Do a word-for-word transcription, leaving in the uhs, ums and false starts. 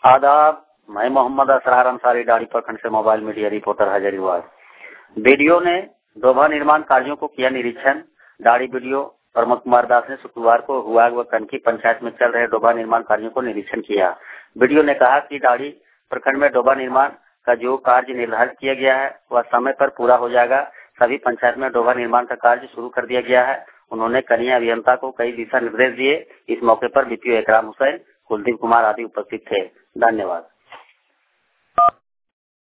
आदाब, मैं मोहम्मद असरार अंसारी डाड़ी प्रखंड से mobile media reporter Hazaribagh. BDO ने डोभा निर्माण कार्यों को किया निरीक्षण। डाड़ी बीडीओ प्रमोद कुमार दास ने शुक्रवार को हुआग व कनकी पंचायत में चल रहे डोभा निर्माण कार्यों को निरीक्षण किया। बीडीओ ने कहा कि डाड़ी प्रखंड में डोभा निर्माण का जो कार्य निर्धारित किया गया है वह समय पर पूरा हो जाएगा। सभी पंचायत में डोभा निर्माण का कार्य शुरू कर दिया गया है। उन्होंने कनीय अभियंता को कई दिशा निर्देश दिए। इस मौके पर बीपीओ इकराम हुसैन, कुलदीप कुमार आदि उपस्थित थे। धन्यवाद।